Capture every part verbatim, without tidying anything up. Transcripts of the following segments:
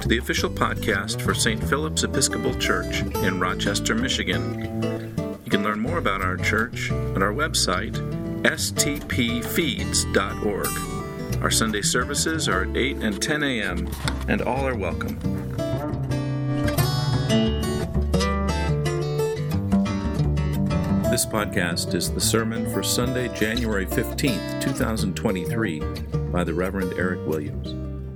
to the official podcast for Saint Philip's Episcopal Church in Rochester, Michigan. You can learn more about our church at our website, s t p feeds dot org. Our Sunday services are at eight and ten a.m., and all are welcome. This podcast is the sermon for Sunday, January fifteenth, twenty twenty-three, by the Reverend Eric Williams.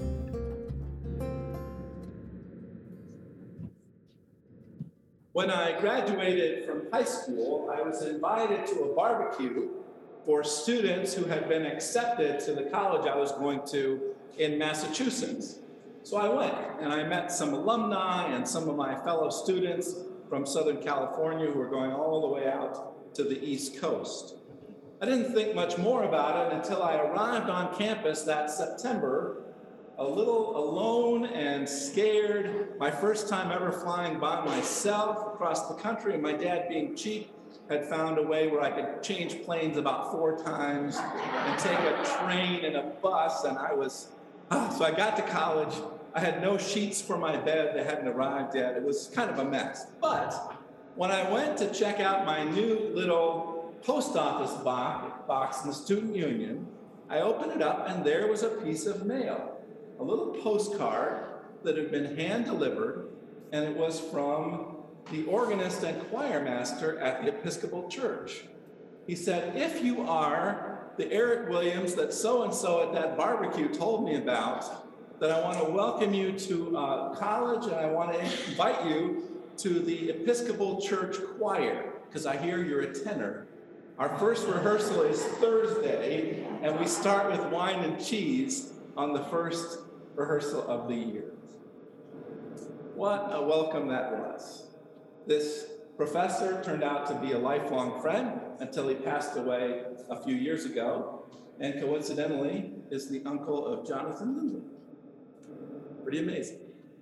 When I graduated from high school, I was invited to a barbecue for students who had been accepted to the college I was going to in Massachusetts. So I went, and I met some alumni and some of my fellow students from Southern California who were going all the way out to the East Coast. I didn't think much more about it until I arrived on campus that September, a little alone and scared, my first time ever flying by myself across the country, and my dad, being cheap, had found a way where I could change planes about four times and take a train and a bus, and I was, ah, so I got to college. I had no sheets for my bed. They hadn't arrived yet. It was kind of a mess. But when I went to check out my new little post office box, box in the student union, I opened it up, and there was a piece of mail. A little postcard that had been hand-delivered, and it was from the organist and choir master at the Episcopal Church. He said, "If you are the Eric Williams that so-and-so at that barbecue told me about, that I want to welcome you to uh, college, and I want to invite you to the Episcopal Church choir, because I hear you're a tenor. Our first rehearsal is Thursday, and we start with wine and cheese on the first rehearsal of the year." What a welcome that was. This professor turned out to be a lifelong friend until he passed away a few years ago, and coincidentally is the uncle of Jonathan Lindley. Pretty amazing.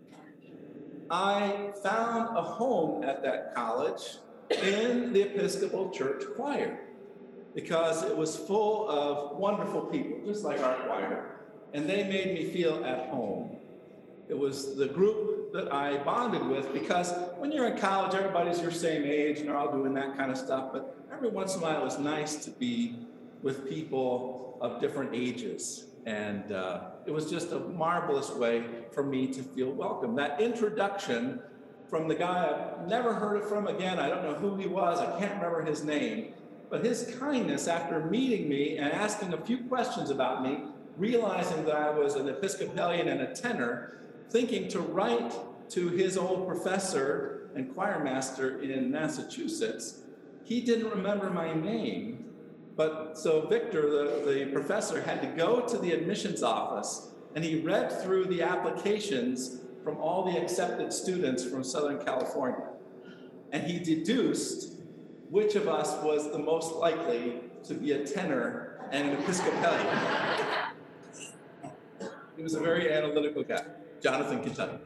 I found a home at that college in the Episcopal Church choir because it was full of wonderful people, just like our choir. And they made me feel at home. It was the group that I bonded with, because when you're in college, everybody's your same age and they're all doing that kind of stuff. But every once in a while, it was nice to be with people of different ages. And uh, it was just a marvelous way for me to feel welcome. That introduction from the guy I've never heard from again, I don't know who he was, I can't remember his name, but his kindness after meeting me and asking a few questions about me, realizing that I was an Episcopalian and a tenor, thinking to write to his old professor and choir master in Massachusetts. He didn't remember my name, but so Victor, the, the professor, had to go to the admissions office, and he read through the applications from all the accepted students from Southern California. And he deduced which of us was the most likely to be a tenor and an Episcopalian. He was a very analytical guy, Jonathan Kentucky.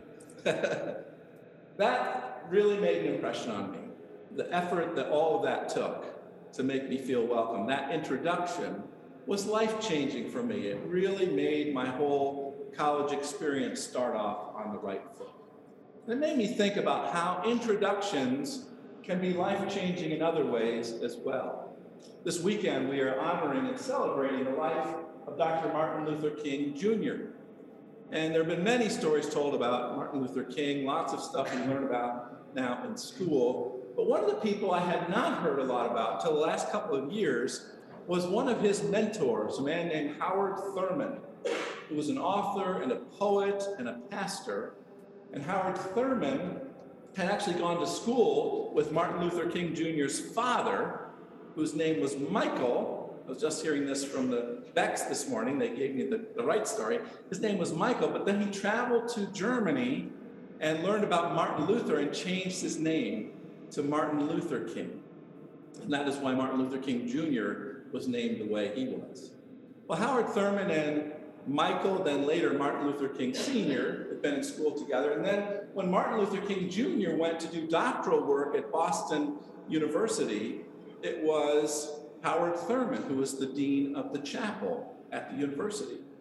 That really made an impression on me. The effort that all of that took to make me feel welcome, that introduction was life-changing for me. It really made my whole college experience start off on the right foot. And it made me think about how introductions can be life-changing in other ways as well. This weekend, we are honoring and celebrating the life of Doctor Martin Luther King, Junior And there have been many stories told about Martin Luther King, lots of stuff we learn about now in school. But one of the people I had not heard a lot about until the last couple of years was one of his mentors, a man named Howard Thurman, who was an author and a poet and a pastor. And Howard Thurman had actually gone to school with Martin Luther King Junior's father, whose name was Michael. I was just hearing this from the Becks this morning. They gave me the, the right story. His name was Michael, but then he traveled to Germany and learned about Martin Luther and changed his name to Martin Luther King. And that is why Martin Luther King Junior was named the way he was. Well, Howard Thurman and Michael, then later Martin Luther King Senior, had been in school together. And then when Martin Luther King Junior went to do doctoral work at Boston University, it was Howard Thurman who was the dean of the chapel at the university.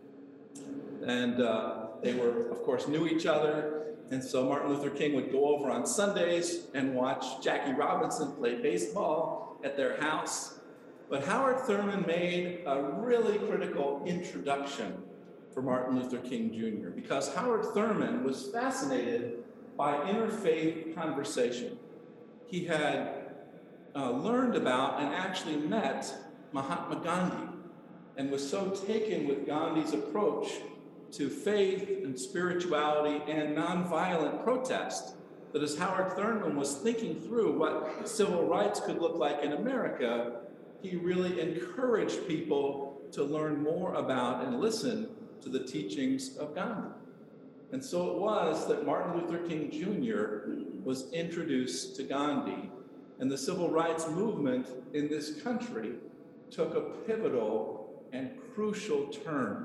And uh, they were, of course, knew each other. And so Martin Luther King would go over on Sundays and watch Jackie Robinson play baseball at their house. But Howard Thurman made a really critical introduction for Martin Luther King Junior because Howard Thurman was fascinated by interfaith conversation. He had uh, learned about and actually met Mahatma Gandhi and was so taken with Gandhi's approach to faith and spirituality and nonviolent protest that as Howard Thurman was thinking through what civil rights could look like in America, he really encouraged people to learn more about and listen to the teachings of Gandhi. And so it was that Martin Luther King Junior was introduced to Gandhi, and the civil rights movement in this country took a pivotal and crucial turn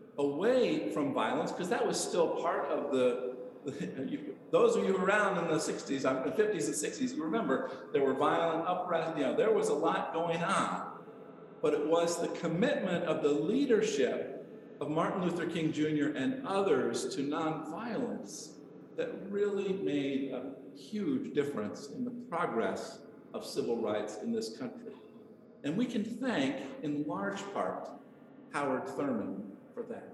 away from violence, because that was still part of the, the you, those of you around in the sixties, the fifties and sixties, you remember there were violent uprisings, you know, there was a lot going on. But it was the commitment of the leadership of Martin Luther King Junior and others to nonviolence that really made a huge difference in the progress of civil rights in this country. And we can thank, in large part, Howard Thurman for that.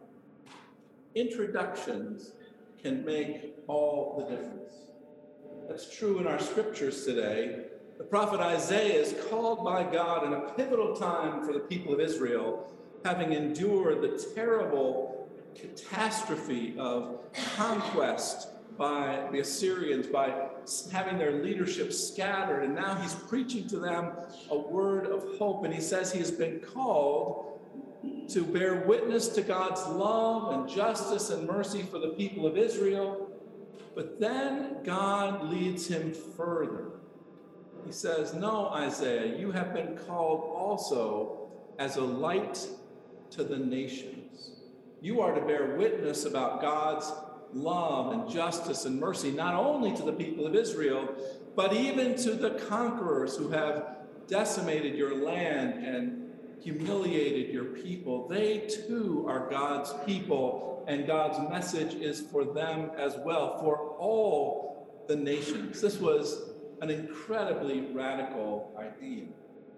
Introductions can make all the difference. That's true in our scriptures today. The prophet Isaiah is called by God in a pivotal time for the people of Israel, having endured the terrible catastrophe of conquest by the Assyrians, by having their leadership scattered. And now he's preaching to them a word of hope. And he says he has been called to bear witness to God's love and justice and mercy for the people of Israel. But then God leads him further. He says, no, Isaiah, you have been called also as a light to the nations. You are to bear witness about God's love and justice and mercy, not only to the people of Israel, but even to the conquerors who have decimated your land and humiliated your people. They too are God's people, and God's message is for them as well, for all the nations. This was an incredibly radical idea.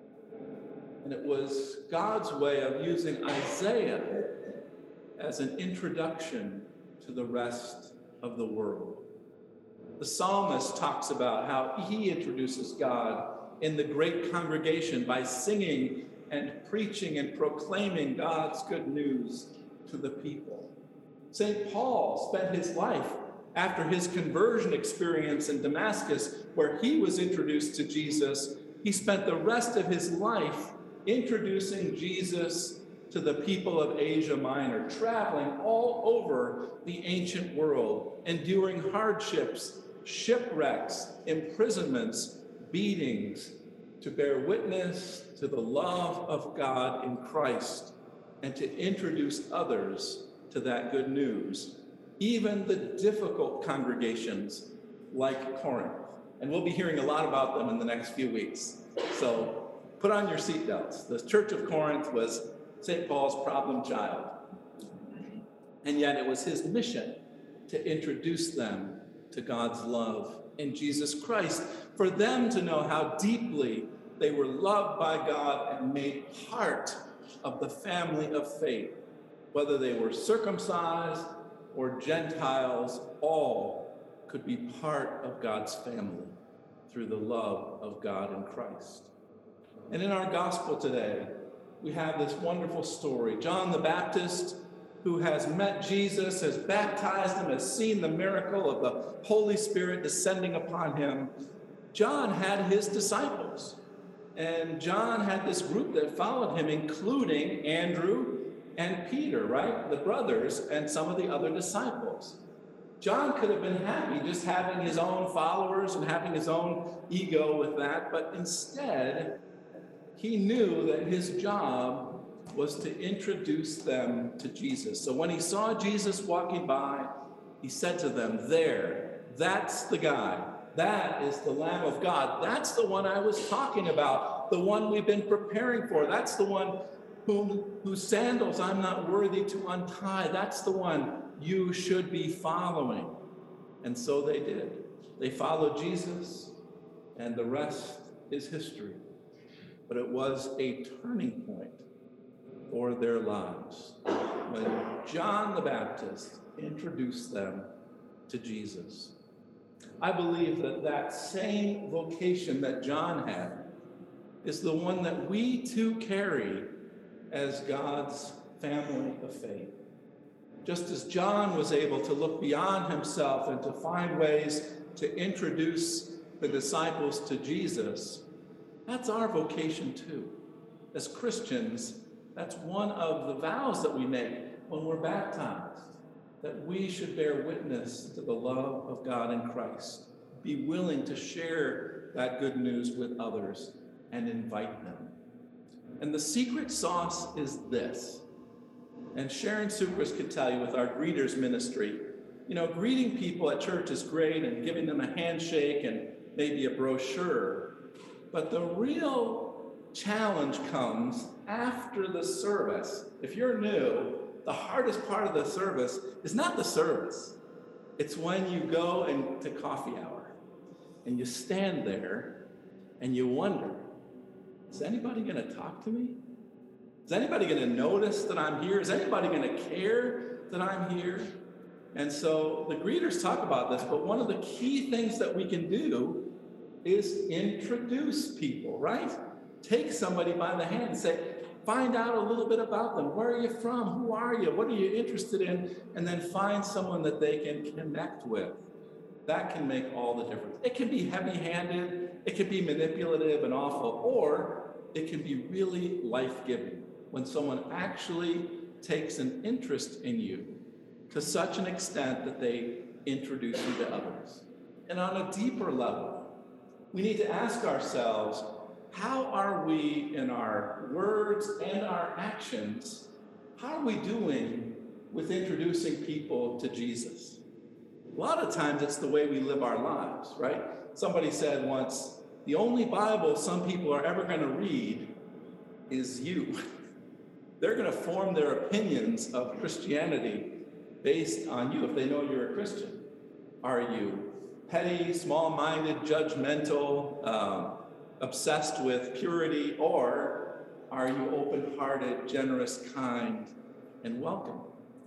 And it was God's way of using Isaiah as an introduction to the rest of the world. The psalmist talks about how he introduces God in the great congregation by singing and preaching and proclaiming God's good news to the people. Saint Paul spent his life after his conversion experience in Damascus, where he was introduced to Jesus. He spent the rest of his life introducing Jesus to the people of Asia Minor, traveling all over the ancient world, enduring hardships, shipwrecks, imprisonments, beatings, to bear witness to the love of God in Christ and to introduce others to that good news, even the difficult congregations like Corinth. And we'll be hearing a lot about them in the next few weeks. So put on your seatbelts. The Church of Corinth was Saint Paul's problem child. And yet it was his mission to introduce them to God's love in Jesus Christ, for them to know how deeply they were loved by God and made part of the family of faith. Whether they were circumcised or Gentiles, all could be part of God's family through the love of God in Christ. And in our gospel today, we have this wonderful story. John the Baptist, who has met Jesus, has baptized him, has seen the miracle of the Holy Spirit descending upon him. John had his disciples. And John had this group that followed him, including Andrew and Peter, right? The brothers and some of the other disciples. John could have been happy just having his own followers and having his own ego with that, but instead, he knew that his job was to introduce them to Jesus. So when he saw Jesus walking by, he said to them, there, that's the guy. That is the Lamb of God. That's the one I was talking about, the one we've been preparing for. That's the one whom, whose sandals I'm not worthy to untie. That's the one you should be following. And so they did. They followed Jesus, and the rest is history. But it was a turning point for their lives when John the Baptist introduced them to Jesus. I believe that that same vocation that John had is the one that we too carry as God's family of faith. Just as John was able to look beyond himself and to find ways to introduce the disciples to Jesus, that's our vocation too. As Christians, that's one of the vows that we make when we're baptized, that we should bear witness to the love of God in Christ, be willing to share that good news with others and invite them. And the secret sauce is this. And Sharon Sucres could tell you with our greeters ministry, you know, greeting people at church is great and giving them a handshake and maybe a brochure. But the real challenge comes after the service. If you're new, the hardest part of the service is not the service. It's when you go and to coffee hour and you stand there and you wonder, is anybody going to talk to me? Is anybody going to notice that I'm here? Is anybody going to care that I'm here? And so the greeters talk about this, but one of the key things that we can do is introduce people, right? Take somebody by the hand and say, find out a little bit about them. Where are you from? Who are you? What are you interested in? And then find someone that they can connect with. That can make all the difference. It can be heavy-handed, it can be manipulative and awful, or it can be really life-giving when someone actually takes an interest in you to such an extent that they introduce you to others. And on a deeper level, we need to ask ourselves, how are we in our words and our actions, how are we doing with introducing people to Jesus? A lot of times it's the way we live our lives, right? Somebody said once, the only Bible some people are ever going to read is you. They're going to form their opinions of Christianity based on you if they know you're a Christian. Are you petty, small-minded, judgmental, um, obsessed with purity, or are you open-hearted, generous, kind, and welcoming?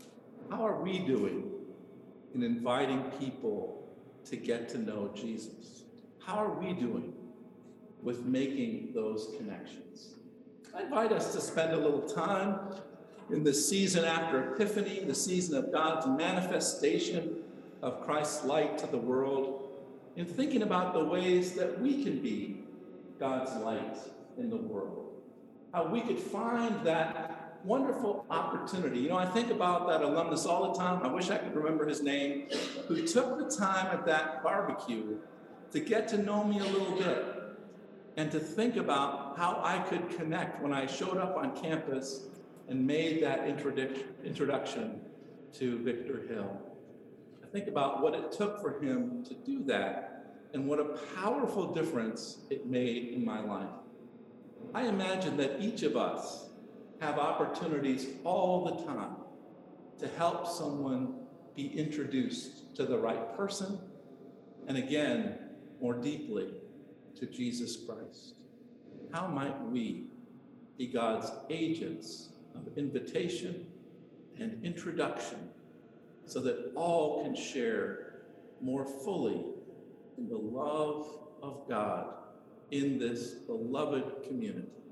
How are we doing in inviting people to get to know Jesus? How are we doing with making those connections? I invite us to spend a little time in the season after Epiphany, the season of God's manifestation of Christ's light to the world, in thinking about the ways that we can be God's light in the world. How we could find that wonderful opportunity. You know, I think about that alumnus all the time. I wish I could remember his name, who took the time at that barbecue to get to know me a little bit and to think about how I could connect when I showed up on campus and made that introduc- introduction to Victor Hill. I think about what it took for him to do that and what a powerful difference it made in my life. I imagine that each of us have opportunities all the time to help someone be introduced to the right person, and again, more deeply, to Jesus Christ. How might we be God's agents of invitation and introduction so that all can share more fully in the love of God in this beloved community?